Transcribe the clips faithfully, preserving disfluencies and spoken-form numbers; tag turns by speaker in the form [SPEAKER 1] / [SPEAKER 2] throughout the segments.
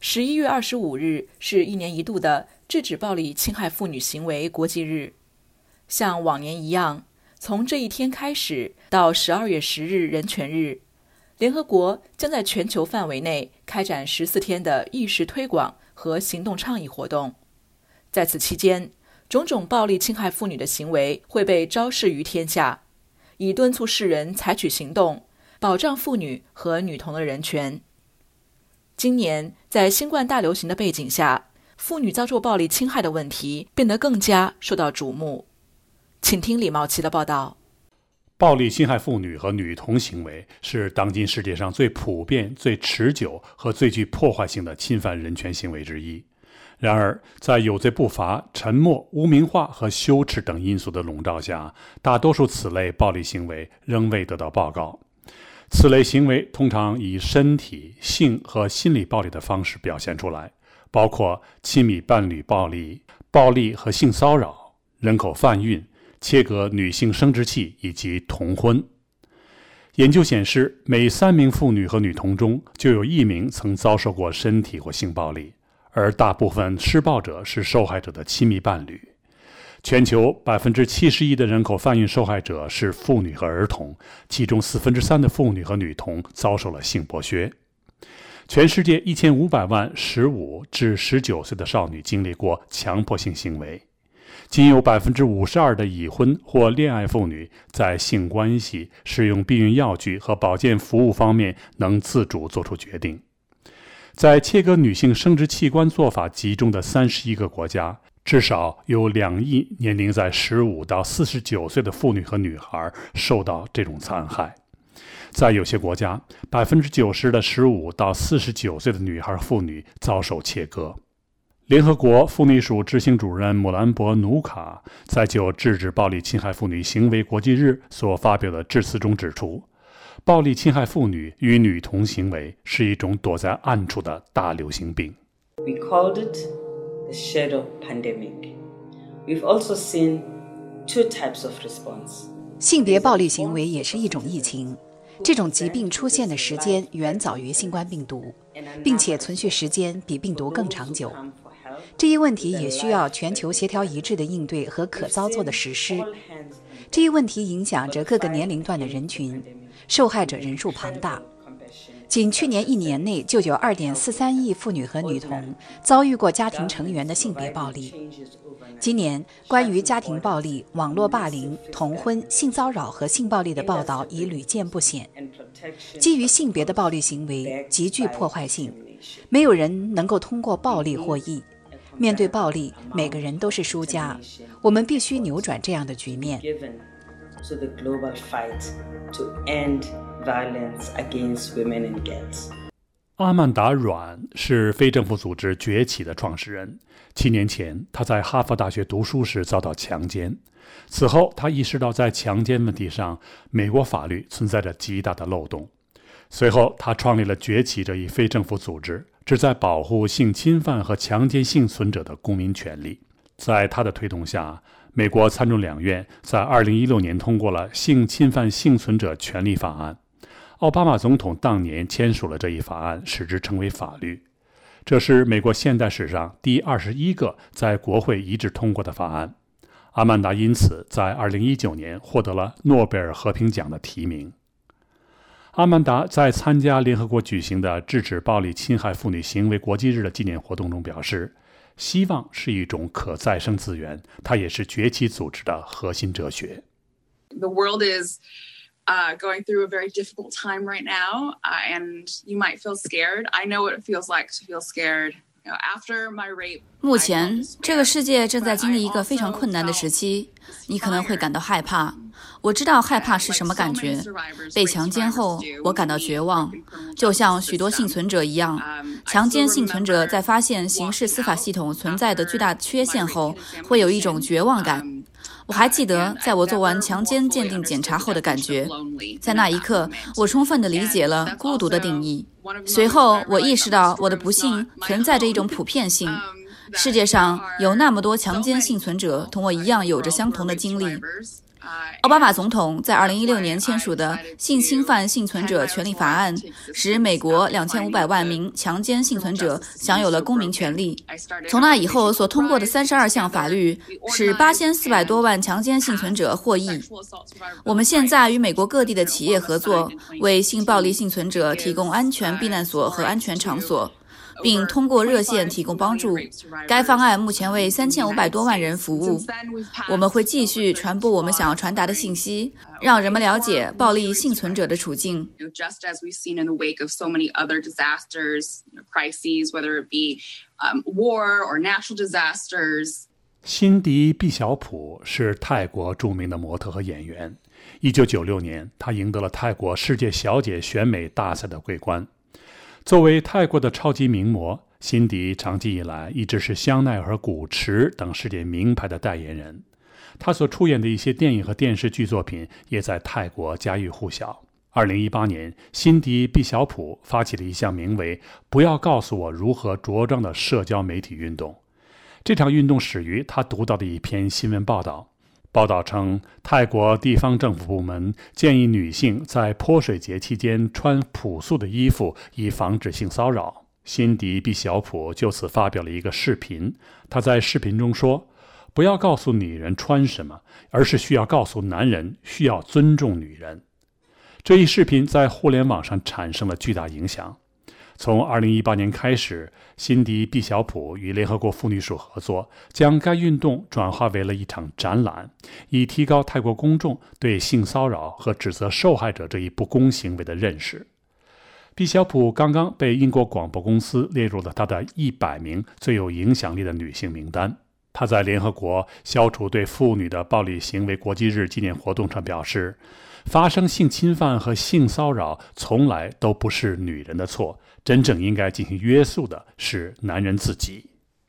[SPEAKER 1] 十一月二十五日是一年一度的制止暴力侵害妇女行为国际日。像往年一样，从这一天开始到十二月十日人权日，联合国将在全球范围内开展十四天的意识推广和行动倡议活动。在此期间，种种暴力侵害妇女的行为会被昭示于天下，以敦促世人采取行动，保障妇女和女童的人权。今年，在新冠大流行的背景下，妇女遭受暴力侵害的问题变得更加受到瞩目。请听李茂琪的报道。
[SPEAKER 2] 暴力侵害妇女和女童行为是当今世界上最普遍、最持久和最具破坏性的侵犯人权行为之一。然而，在有罪不罚、沉默、污名化和羞耻等因素的笼罩下，大多数此类暴力行为仍未得到报告。此类行为通常以身体、性和心理暴力的方式表现出来，包括亲密伴侣暴力、暴力和性骚扰、人口贩运、切割女性生殖器以及童婚。研究显示，每三名妇女和女童中就有一名曾遭受过身体或性暴力，而大部分施暴者是受害者的亲密伴侣。全球 百分之七十一 的人口贩运受害者是妇女和儿童，其中四分之三的妇女和女童遭受了性剥削。全世界一千五百万十五至十九岁的少女经历过强迫性行为，仅有 百分之五十二 的已婚或恋爱妇女在性关系、使用避孕药具和保健服务方面能自主做出决定。在切割女性生殖器官做法集中的三十一个国家，至少有两亿年龄在十五到四十九岁的妇女和女孩受到这种残害。在有些国家， 百分之九十 的十五到四十九岁的女孩妇女遭受切割。联合国妇女署执行主任姆兰博努卡在就制止暴力侵害妇女行为国际日所发表的致辞中指出，暴力侵害妇女与女童行为是一种躲在暗处的大流行病。
[SPEAKER 3] We called it the shadow pandemic. We've also seen two types of response.
[SPEAKER 4] 性别暴力行为也是一种疫情，这种疾病出现的时间远早于新冠病毒，并且存续时间比病毒更长久。这一问题也需要全球协调一致的应对和可操作的实施。这一问题影响着各个年龄段的人群，受害者人数庞大。仅去年一年内就有 二点四三亿妇女和女童遭遇过家庭成员的性别暴力。今年关于家庭暴力、网络霸凌、童婚、性骚扰和性暴力的报道已屡见不鲜。基于性别的暴力行为极具破坏性，没有人能够通过暴力获益。面对暴力，每个人都是输家，我们必须扭转这样的局面。
[SPEAKER 3] To the global fight to end violence against women and girls.
[SPEAKER 2] 阿曼达·阮是非政府组织崛起的创始人。七年前，他在哈佛大学读书时遭到强奸。此后，他意识到在强奸问题上，美国法律存在着极大的漏洞。随后，他创立了崛起这一非政府组织，旨在保护性侵犯和强奸幸存者的公民权利。在他的推动下，美国参众两院在二零一六年通过了《性侵犯幸存者权利法案》，奥巴马总统当年签署了这一法案，使之成为法律。这是美国现代史上第二十一个在国会一致通过的法案。阿曼达因此在二零一九年获得了诺贝尔和平奖的提名。阿曼达在参加联合国举行的制止暴力侵害妇女行为国际日的纪念活动中表示，希望是一种可再生资源，它也是崛起组织的核心哲学。
[SPEAKER 5] The world is uh, going through a very difficult time right now, uh, and you might feel scared. I know what it feels like to feel scared. You know, after my rape,
[SPEAKER 6] 目前，这个世界正在经历一个非常困难的时期，你可能会感到害怕。我知道害怕是什么感觉。被强奸后，我感到绝望，就像许多幸存者一样。强奸幸存者在发现刑事司法系统存在的巨大缺陷后，会有一种绝望感。我还记得在我做完强奸鉴定检查后的感觉，在那一刻，我充分地理解了孤独的定义。随后，我意识到我的不幸存在着一种普遍性。世界上有那么多强奸幸存者同我一样有着相同的经历。 奥巴马总统在二零一六年签署的性侵犯幸存者权利法案，使美国两千五百万名强奸幸存者享有了公民权利。从那以后所通过的三十二项法律，使八千四百多万强奸幸存者获益。我们现在与美国各地的企业合作，为性暴力幸存者提供安全避难所和安全场所，并通过热线提供帮助。该方案目前为三千五百多万人服务。我们会继续传播我们想要传达的信息，让人们了解暴力幸存者的处境。
[SPEAKER 5] Just as we've seen in the wake of so many other disasters, crises, whether it be um, war or natural disasters.
[SPEAKER 2] 辛迪·毕晓普是泰国著名的模特和演员。一九九六年，她赢得了泰国世界小姐选美大赛的桂冠。作为泰国的超级名模，辛迪长期以来一直是香奈儿、古驰等世界名牌的代言人。她所出演的一些电影和电视剧作品也在泰国家喻户晓。二零一八年，辛迪·毕晓普发起了一项名为“不要告诉我如何着装”的社交媒体运动。这场运动始于他读到的一篇新闻报道。报道称，泰国地方政府部门建议女性在泼水节期间穿朴素的衣服，以防止性骚扰。辛迪·毕晓普就此发表了一个视频。他在视频中说：“不要告诉女人穿什么，而是需要告诉男人需要尊重女人。”这一视频在互联网上产生了巨大影响。从二零一八年开始，辛迪·毕晓普与联合国妇女署合作，将该运动转化为了一场展览，以提高泰国公众对性骚扰和指责受害者这一不公行为的认识。毕晓普刚刚被英国广播公司列入了他的一百名最有影响力的女性名单。他在联合国消除对妇女的暴力行为国际日纪念活动上表示，发生性侵犯和性骚扰从来都不是女人的错，真正应该进行约束的是男人自己。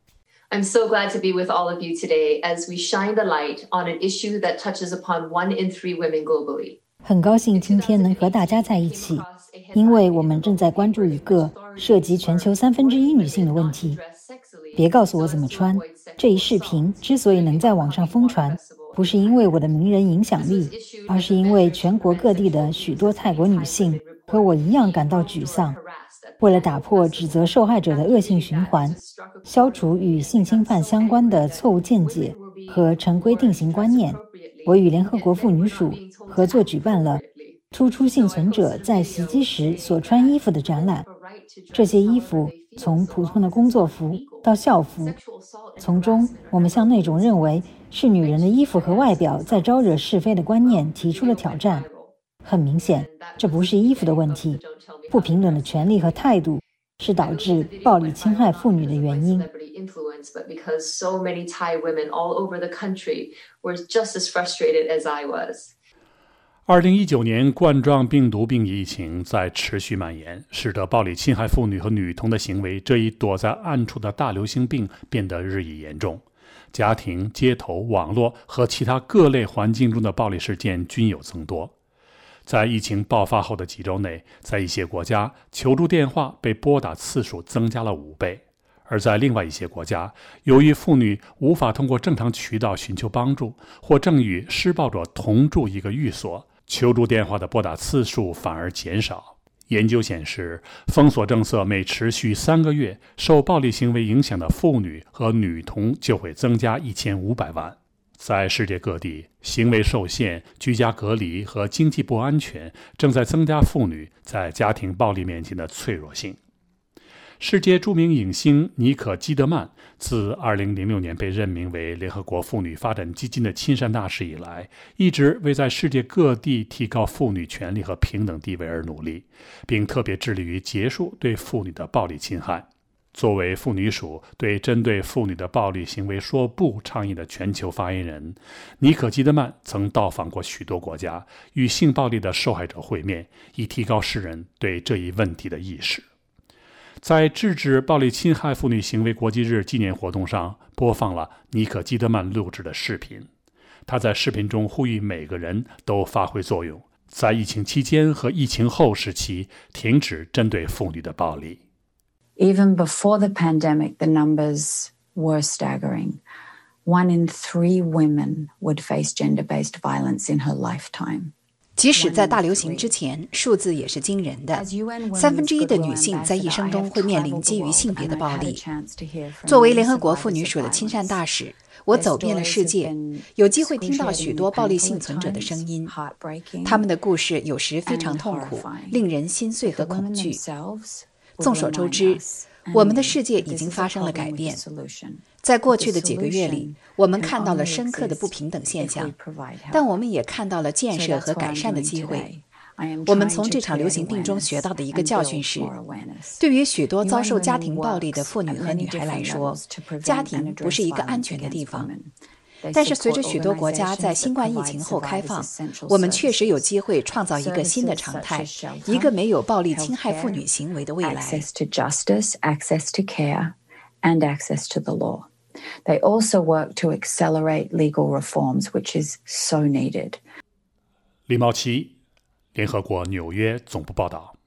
[SPEAKER 7] I'm so glad to be with all of you today as we shine the light on an issue that touches upon one in three women globally.
[SPEAKER 8] 很高兴今天能和大家在一起，因为我们正在关注一个涉及全球三分之一女性的问题。别告诉我怎么穿。这一视频之所以能在网上疯传，不是因为我的名人影响力，而是因为全国各地的许多泰国女性和我一样感到沮丧。为了打破指责受害者的恶性循环，消除与性侵犯相关的错误见解和陈规定型观念，我与联合国妇女署合作举办了突出幸存者在袭击时所穿衣服的展览。这些衣服从普通的工作服到校服，从中我们向那种认为是女人的衣服和外表在招惹是非的观念提出了挑战。很明显，这不是衣服的问题，不平等的权利和态度是导致暴力侵害妇女的原因。
[SPEAKER 2] 二零一九年冠状病毒病疫情在持续蔓延，使得暴力侵害妇女和女童的行为这一躲在暗处的大流行病变得日益严重。家庭、街头、网络和其他各类环境中的暴力事件均有增多。在疫情爆发后的几周内，在一些国家，求助电话被拨打次数增加了五倍；而在另外一些国家，由于妇女无法通过正常渠道寻求帮助，或正与施暴者同住一个寓所，求助电话的拨打次数反而减少。研究显示，封锁政策每持续三个月，受暴力行为影响的妇女和女童就会增加一千五百万。在世界各地，行为受限、居家隔离和经济不安全正在增加妇女在家庭暴力面前的脆弱性。世界著名影星妮可基德曼自二零零六年被任命为联合国妇女发展基金的亲善大使以来，一直为在世界各地提高妇女权利和平等地位而努力，并特别致力于结束对妇女的暴力侵害。作为妇女署对针对妇女的暴力行为说不倡议的全球发言人，妮可基德曼曾到访过许多国家，与性暴力的受害者会面，以提高世人对这一问题的意识。在制止暴力侵害妇女行为国际日纪念活动上，播放了妮可基德曼录制的视频。她在视频中呼吁每个人都发挥作用，在疫情期间和疫情后时期停止针对妇女的暴力。
[SPEAKER 9] Even before the pandemic, the numbers were staggering. one in three women would face gender-based violence in her lifetime.
[SPEAKER 4] 即使在大流行之前，数字也是惊人的。三分之一的女性在一生中会面临基于性别的暴力。作为联合国妇女署的亲善大使，我走遍了世界，有机会听到许多暴力幸存者的声音。他们的故事有时非常痛苦，令人心碎和恐惧。众所周知，我们的世界已经发生了改变。在过去的几个月里，我们看到了深刻的不平等现象，但我们也看到了建设和改善的机会。我们从这场流行病中学到的一个教训是，对于许多遭受家庭暴力的妇女和女孩来说，家庭不是一个安全的地方。但是随着许多国家在新冠疫情后开放，我们确实有机会创造一个新的常态，一个没有暴力侵害妇女行为的未来。
[SPEAKER 9] Access to justice, access to care, and access to the law. They also work to accelerate legal reforms, which is so needed.
[SPEAKER 2] 李茂琪，联合国纽约总部报道。